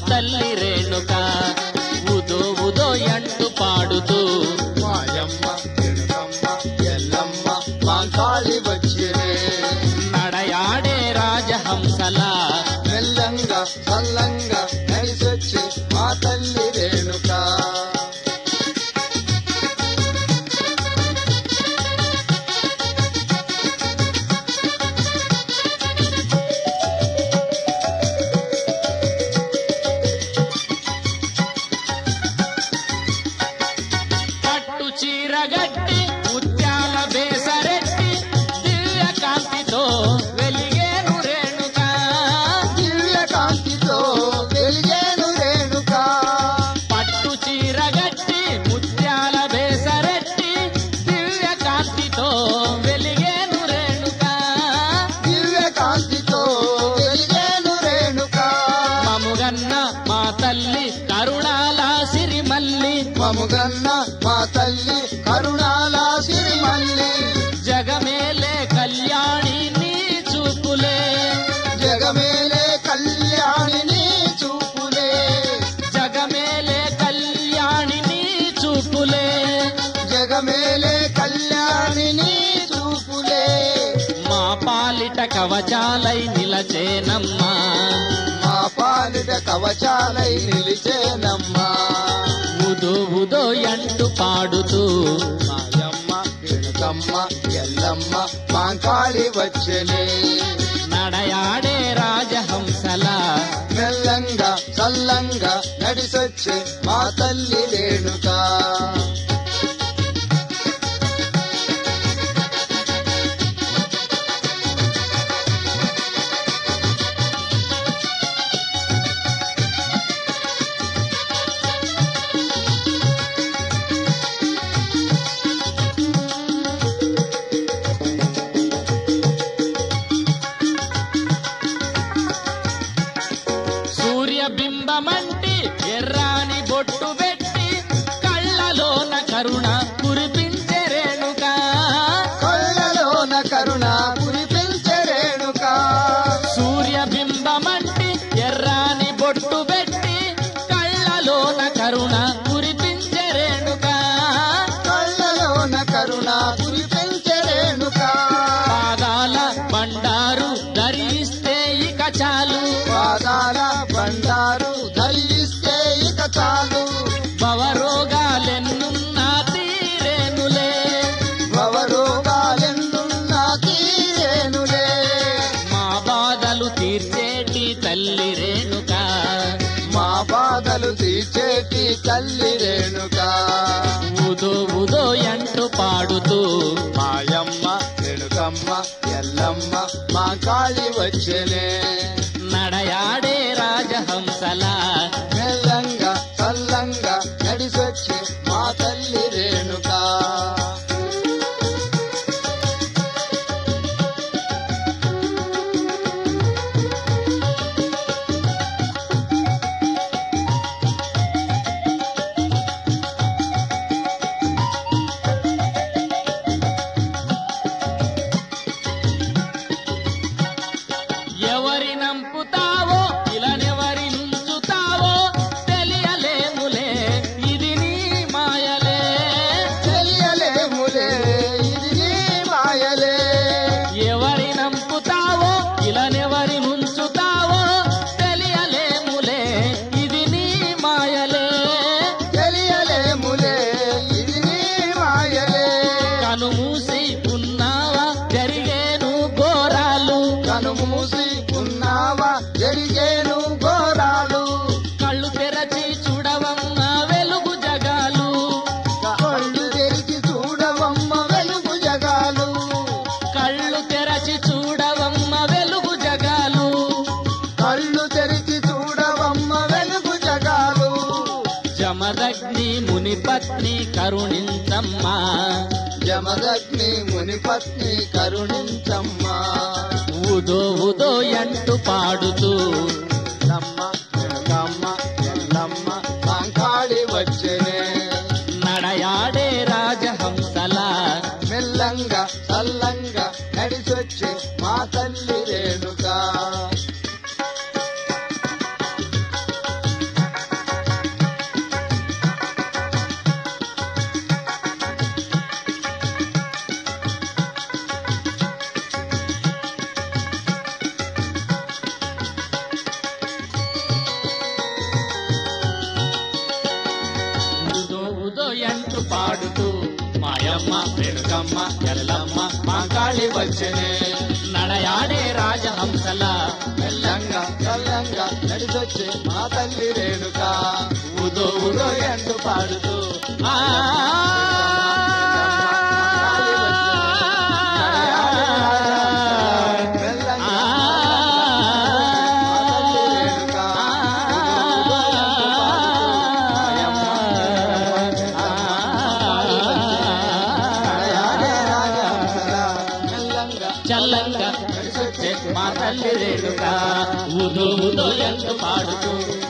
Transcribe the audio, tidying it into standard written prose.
తల్లి రేణుక ఉదో ఉదో అంటూ పాడుతూ మాయమ్మ రేణుకమ్మ ఎల్లమ్మ మాంకాళి వచ్చేనే నడయాడే రాజహంసల మెల్లంగా చల్లంగా నడిసొచ్చి మా తల్లి రేణుక పట్టు చీరగట్టి ముత్యాల బేసరెట్టి దివ్య కాంతితో వెలిగేను రేణుక దివ్య కాంతితో వెలిగేను రేణుక పట్టు చీరగట్టి ముత్యాల బేసరెట్టి దివ్య కాంతితో వెలిగేను రేణుక దివ్య కాంతితో వెలిగేను రేణుక మముగన్న మా తల్లి కరుణాల సిరిమల్లి మముగన్న మా తల్లి కరుణాల సిరిమల్లి జగమేలే కళ్యాణి నీ చూపులే జగమేలే కళ్యాణి నీ చూపులే జగమేలే కళ్యాణి నీ చూపులే జగమేలే కళ్యాణి నీ చూపులే మా పాలిట కవచాలై నిలచేనమ్మా మా పాలిట కవచాలై నిలిచేనమ్మా ఉదో ఉదో అంటూ పాడుతూ మాయమ్మ రేణుకమ్మ ఎల్లమ్మ మాంకాళి వచ్చెనే నడయాడే రాజహంసల మెల్లంగా చల్లంగా నడిసొచ్చే మా తల్లి రేణుక సూర్యబింబమంటి ఎర్రాని బొట్టు పెట్టి కళ్ళలోన కరుణ కురిపించే రేణుక కళ్ళలోన కరుణ కురిపించే రేణుక సూర్యబింబమంటి ఎర్రాని బొట్టు పెట్టి కళ్ళలోన కరుణ కురిపించే రేణుక కళ్ళలోన కరుణ కురిపించే రేణుక పాదాల బండారు ధరిస్తే ఇక చాలు పాదాల బండారు ధరిస్తే ఇక చాలు భవరోగాలెన్నున్నా తీరేనులే భవరోగాలెన్నున్నా తీరేనులే మా బాధలు తీర్చేటి తల్లి రేణుక మా బాధలు తీర్చేటి తల్లి రేణుక ఉదో ఉదో అంటూ పాడుతూ మాయమ్మ రేణుకమ్మ ఎల్లమ్మ మా కాళి వచ్చెనే నడయాడే రాజహంసల మెల్లంగా చల్లంగా నడిసొచ్చి మా తల్లి రేణుక ఎవరి నంపుతావో ఇలనెవరి నుంచుతావో తెలియలేములే ఇది నీ మాయలే తెలియలేములే ఇది నీ మాయలే ఎవరి నంపుతావో ఇలనెవరి నుంచుతావో తెలియలేములే ఇది నీ మాయలే తెలియలేములే ఇది నీ మాయలే కనుమూసి ఉన్నావా జరిగేను ఘోరాలు కనుమూసి ఉన్నావా జరిగేను ఘోరాలు కళ్ళు తెరచి చూడవమ్మ వెలుగు జగాలు కళ్ళు తెరిచి చూడవమ్మ వెలుగు జగాలు కళ్ళు తెరచి చూడవమ్మ వెలుగు జగాలు కళ్ళు తెరిచి చూడవమ్మ వెలుగు జగాలు జమదగ్ని మునిపత్ని కరుణించమ్మా జమదగ్ని మునిపత్ని కరుణించమ్మా ఉదో ఉదో అంటూ పాడుతూ లమ్మ రేణుకమ్మ ఎల్లమ్మ మాంకాళి వచ్చెనే నడయాడే రాజహంసల మెల్లంగా చల్లంగా నడిసొచ్చే మా తల్లి రేణుక వచ్చనే నడయాడే రాజహంసల మెల్లంగా చల్లంగా నడిచొచ్చే మా తల్లి రేణుక ఉదో ఉదో ఎందు పాడుతూ ఆ చల్లంగా మా తల్లి రేణుక ఉదో ఉదో ఎందు పాడుతూ